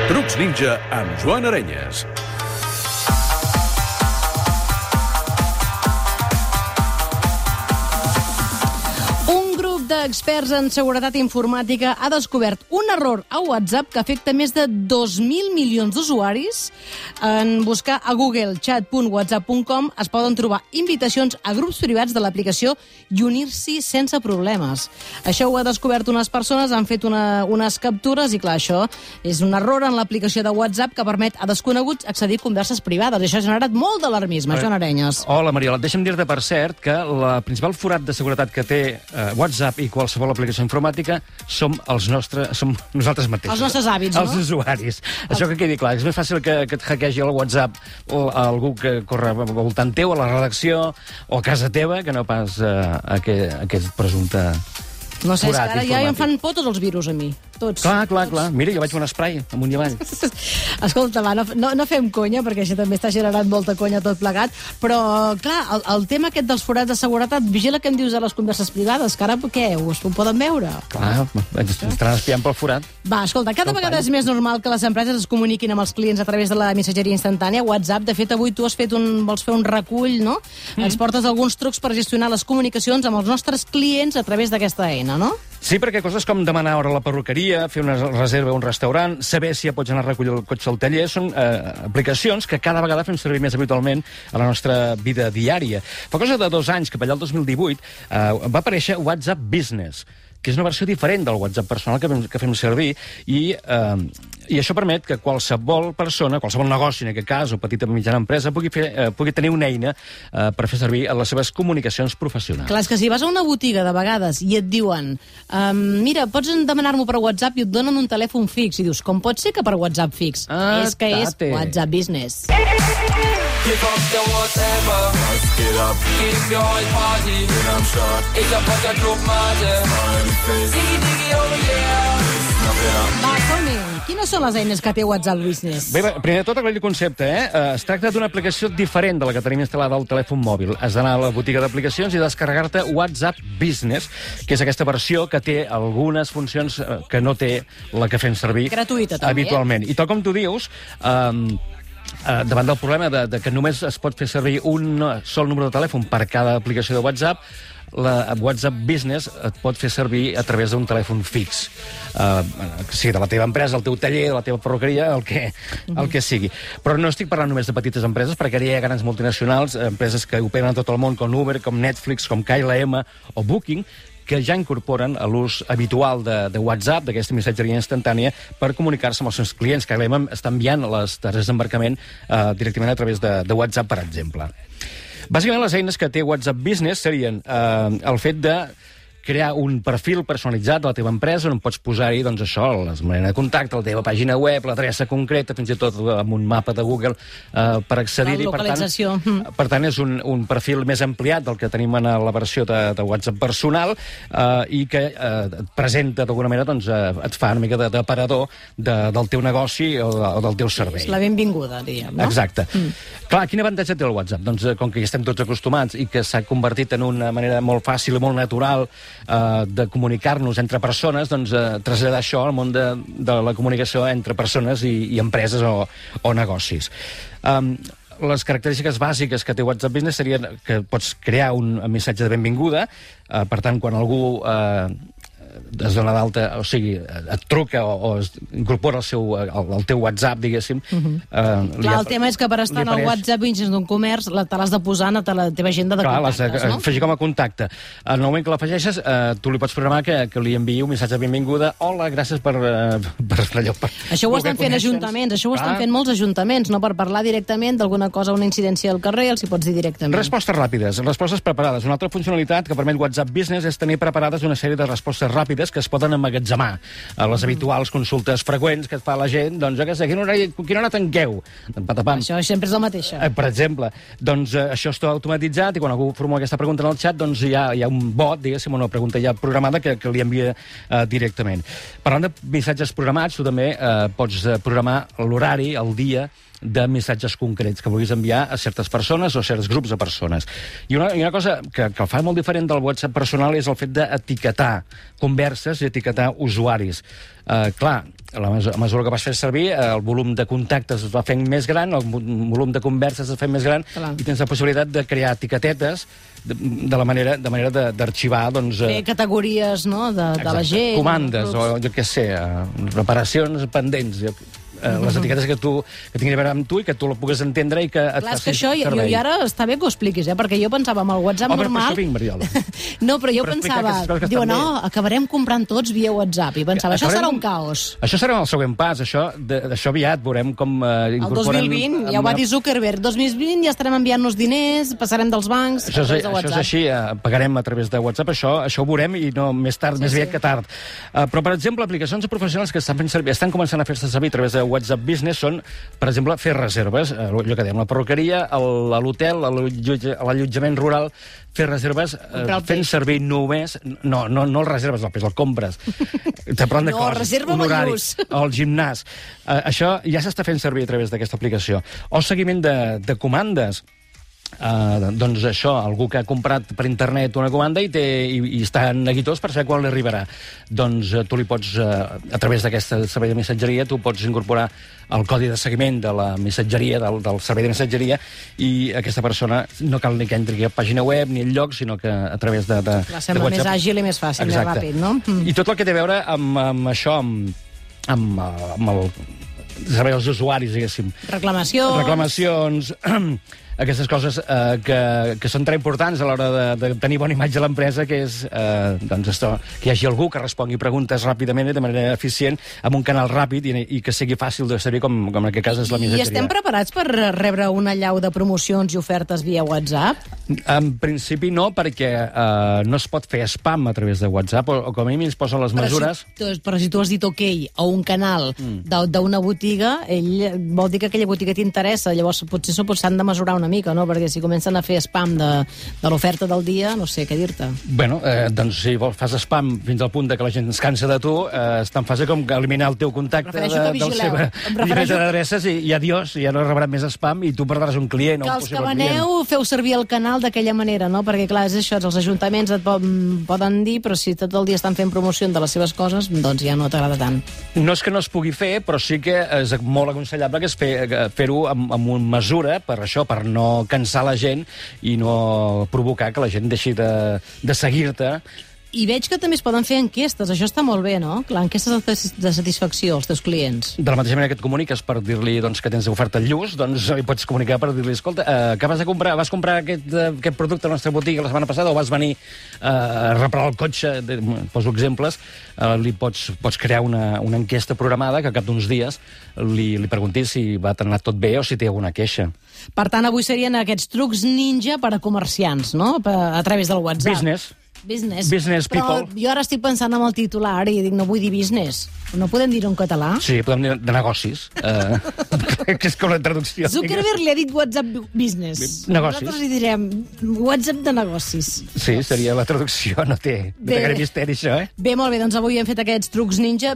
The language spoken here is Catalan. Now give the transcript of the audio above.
Trucs Ninja amb Joan Arenyes. Experts en seguretat informàtica ha descobert un error a WhatsApp que afecta més de 2.000 milions d'usuaris. En buscar a Google chat.whatsapp.com es poden trobar invitacions a grups privats de l'aplicació i unir-s'hi sense problemes. Això ho ha descobert unes persones, han fet unes captures i, clar, això és un error en l'aplicació de WhatsApp que permet a desconeguts accedir a converses privades. I això ha generat molt d'alarmisme, Joan Arenyes. Hola, Mariola. Deixa'm dir-te, per cert, que la principal forat de seguretat que té WhatsApp i qualsevol aplicació informàtica som nosaltres mateixos. Els nostres hàbits, no? Els usuaris. Això que quedi clar. És més fàcil que et hackegi el WhatsApp o algú que corre al voltant teu, a la redacció o a casa teva, que no pas aquest presumpte... No sé, és que ara ja em fan por tots els virus a mi. Tots. Clar. Mira, jo vaig fer un spray amunt i avall. Escolta, va, no fem conya, perquè això també està generant molta conya tot plegat, però, clar, el tema aquest dels forats de seguretat, vigila què em dius a les converses privades, que ara què, ho poden veure? Clar, estaran espiant pel forat. Va, escolta, cada vegada és més normal que les empreses es comuniquin amb els clients a través de la missatgeria instantània, WhatsApp. De fet, avui tu vols fer un recull, no? Ens portes alguns trucs per gestionar les comunicacions amb els nostres clients a través d'aquesta eina, no? Sí, perquè coses com demanar hora a la perruqueria, fer una reserva a un restaurant, saber si ja pots anar a recollir el cotxe al taller, són aplicacions que cada vegada fem servir més habitualment a la nostra vida diària. Fa cosa de 2 anys, que per allà el 2018, va aparèixer WhatsApp Business, que és una versió diferent del WhatsApp personal que fem servir, i això permet que qualsevol persona, qualsevol negoci, en aquest cas, o petita o mitjana empresa, pugui tenir una eina per fer servir en les seves comunicacions professionals. Clar, és que si vas a una botiga de vegades i et diuen mira, pots demanar-m'ho per WhatsApp i et donen un telèfon fix, i dius, com pot ser que per WhatsApp fix? És que és WhatsApp Business. Kick up the whatever. Let's get up. Keep your whole party. Then I'm shot. Ich hab was der Clubmate. Diggy, diggy, oh yeah. Va, som-hi. Quines són les eines que té WhatsApp Business? Bé, primer de tot, aclarir el concepte, Es tracta d'una aplicació diferent de la que tenim instal·lada al telèfon mòbil. Has d'anar a la botiga d'aplicacions i descarregar-te WhatsApp Business, que és aquesta versió que té algunes funcions que no té la que fem servir gratuïta, també, habitualment. I tal com tu dius, davant del problema de que només es pot fer servir un sol número de telèfon per cada aplicació de WhatsApp, la WhatsApp Business et pot fer servir a través d'un telèfon fix. Sí, de la teva empresa, el teu taller, de la teva perruqueria, el que sigui. Però no estic parlant només de petites empreses, perquè ara hi ha grans multinacionals, empreses que operen a tot el món, com Uber, com Netflix, com KLM o Booking, que ja incorporen a l'ús habitual de WhatsApp, d'aquesta missatgeria instantània, per comunicar-se amb els seus clients, que està enviant les targetes d'embarcament directament a través de WhatsApp, per exemple. Bàsicament, les eines que té WhatsApp Business serien el fet de crear un perfil personalitzat de la teva empresa on pots posar-hi, doncs això, les maneres de contacte, la teva pàgina web, l'adreça concreta, fins i tot amb un mapa de Google per accedir-hi. La localització. Per tant, és un perfil més ampliat del que tenim en la versió de WhatsApp personal i que et presenta, d'alguna manera, doncs et fa una mica d'aparador del teu negoci o del teu servei. És la benvinguda, diríem, no? Exacte. Clar, quin avantatge té el WhatsApp? Doncs com que hi estem tots acostumats i que s'ha convertit en una manera molt fàcil i molt natural de comunicar-nos entre persones, doncs traslladar això al món de la comunicació entre persones i empreses o negocis. Les característiques bàsiques que té WhatsApp Business serien que pots crear un missatge de benvinguda, per tant, quan algú es dona d'alta, o sigui, et truca o es incorpora al teu WhatsApp, diguéssim. Clar, el tema és que per estar en el WhatsApp Business d'un comerç te l'has de posar a la teva agenda de contactes, no? Afegir com a contacte. En el moment que l'afegeixes, tu li pots programar que li enviï un missatge de benvinguda. Hola, gràcies per allò. Això ho estan fent ajuntaments, això ho estan fent molts ajuntaments, no? Per parlar directament d'alguna cosa, una incidència al carrer, els hi pots dir directament. Respostes ràpides, respostes preparades. Una altra funcionalitat que permet WhatsApp Business és tenir preparades una sèrie de respostes ràpides que es poden emmagatzemar a les habituals consultes freqüents que et fa la gent, doncs, jo què sé, quina hora tanqueu? Això sempre és la mateixa. Per exemple, doncs això està automatitzat i quan algú formula aquesta pregunta en el xat, doncs hi ha un bot, diguéssim, una pregunta ja programada que li envia directament. Parlant de missatges programats, tu també pots programar l'horari, el dia, de missatges concrets que vulguis enviar a certes persones o a certs grups de persones. I una cosa que el fa molt diferent del WhatsApp personal és el fet d'etiquetar converses i etiquetar usuaris. Clar, a mesura que vas fer servir, el volum de contactes es va fent més gran, el volum de converses es fa més gran, i tens la possibilitat de crear etiquetetes de manera d'arxivar, doncs... Fer categories, no?, de la gent. Comandes, o jo què sé, reparacions pendents, les etiquetes que tinguin a veure amb tu i que tu la pugues entendre i que et Clar, faci això, servei. I ara està bé que ho expliquis, perquè jo pensava amb el WhatsApp normal... Per això vinc, Mariola. No, però jo pensava... Diuen, no, acabarem comprant tots via WhatsApp. I pensava, això serà un caos. Això serà el següent pas. Això aviat veurem com incorporem... El 2020, ja ho va dir Zuckerberg. 2020 ja estarem enviant-nos diners, passarem dels bancs a través de WhatsApp. Això és així, pagarem a través de WhatsApp, això ho veurem i no més tard, més aviat que tard. Però, per exemple, aplicacions professionals que estan començant a fer-se servir a través de WhatsApp Business són, per exemple, fer reserves, allò que dèiem, la perruqueria, a l'hotel, a l'allotjament rural, fer reserves fent servir només... No el reserves, el compres. No, reserva banyús. O el gimnàs. Això ja s'està fent servir a través d'aquesta aplicació. O seguiment de comandes. Doncs això, algú que ha comprat per internet una comanda i està neguitós per saber quan li arribarà. Doncs tu li pots, a través d'aquesta servei de missatgeria, tu pots incorporar el codi de seguiment de la missatgeria, del servei de missatgeria, i aquesta persona no cal ni que entri a pàgina web ni enlloc, sinó que a través de WhatsApp... Sembla més àgil i més fàcil, més ràpid, no? I tot el que té a veure amb això, amb el servei als usuaris, diguéssim. Reclamacions, aquestes coses que són tan importants a l'hora de tenir bona imatge a l'empresa, que és que hi hagi algú que respongui preguntes ràpidament i de manera eficient, amb un canal ràpid i que sigui fàcil de servir, com en aquest cas és la missatgeria. I estem preparats per rebre una allau de promocions i ofertes via WhatsApp? En principi no, perquè no es pot fer spam a través de WhatsApp, o com a mínim es posen les mesures... Però si tu has dit OK a un canal d'una botiga, ell vol dir que aquella botiga t'interessa, llavors potser s'han de mesurar una mica, no? Perquè si comencen a fer spam de l'oferta del dia, no sé què dir-te. Bueno, doncs si fas spam fins al punt que la gent es cansa de tu, està en fase com eliminar el teu contacte del seu llibre d'adreces i adiós, ja no rebran més spam i tu perdràs un client o un possible client. Que els que veneu feu servir el canal d'aquella manera, no? Perquè clar, és això, els ajuntaments et poden dir, però si tot el dia estan fent promoció de les seves coses, doncs ja no t'agrada tant. No és que no es pugui fer, però sí que és molt aconsellable que és fer-ho amb mesura, per això, per no cansar la gent i no provocar que la gent deixi de seguir-te. I veig que també es poden fer enquestes, això està molt bé, no? Clar, enquestes de satisfacció als teus clients. De la mateixa manera que et comuniques per dir-li que tens oferta al lluç, doncs li pots comunicar per dir-li, escolta, que vas comprar aquest producte a la nostra botiga la setmana passada o vas venir a reparar el cotxe, poso exemples, li pots crear una enquesta programada que al cap d'uns dies li preguntis si va anar tot bé o si té alguna queixa. Per tant, avui serien aquests trucs ninja per a comerciants, no? A través del WhatsApp. Business people. Però jo ara estic pensant en el titular i dic, no vull dir business. No podem dir-ho en català? Sí, podem dir de negocis. Que és com la traducció. Zuckerberg li ha dit WhatsApp business. Negocis. Nosaltres li direm WhatsApp de negocis. Sí, seria la traducció. No té gaire misteri, això, eh? Bé, molt bé, doncs avui hem fet aquests trucs ninja.